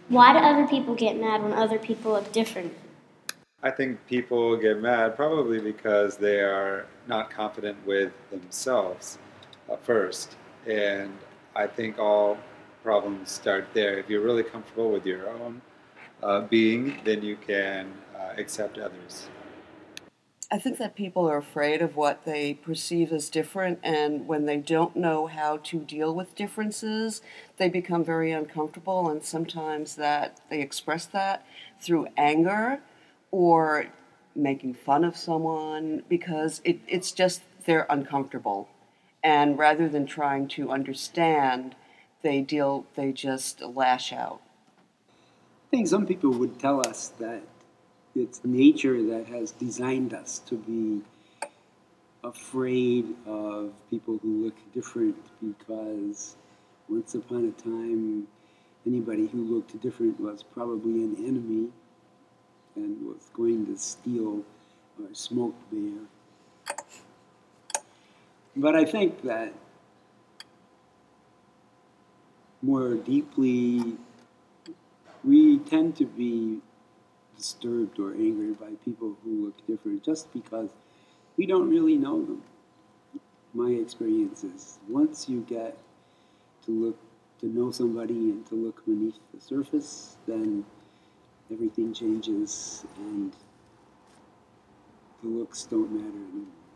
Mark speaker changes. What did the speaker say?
Speaker 1: Why do other people get mad when other people look different?
Speaker 2: I think people get mad probably because they are not confident with themselves first. And I think all problems start there. If you're really comfortable with your own being, then you can accept others.
Speaker 3: I think that people are afraid of what they perceive as different, and when they don't know how to deal with differences, they become very uncomfortable, and sometimes that they express that through anger or making fun of someone because it's just they're uncomfortable. And rather than trying to understand, they just lash out.
Speaker 4: I think some people would tell us that it's nature that has designed us to be afraid of people who look different because once upon a time, anybody who looked different was probably an enemy and was going to steal or smoke beer. But I think that more deeply, we tend to be disturbed or angered by people who look different just because we don't really know them. My experience is once you get to know somebody and to look beneath the surface, then everything changes and the looks don't matter anymore.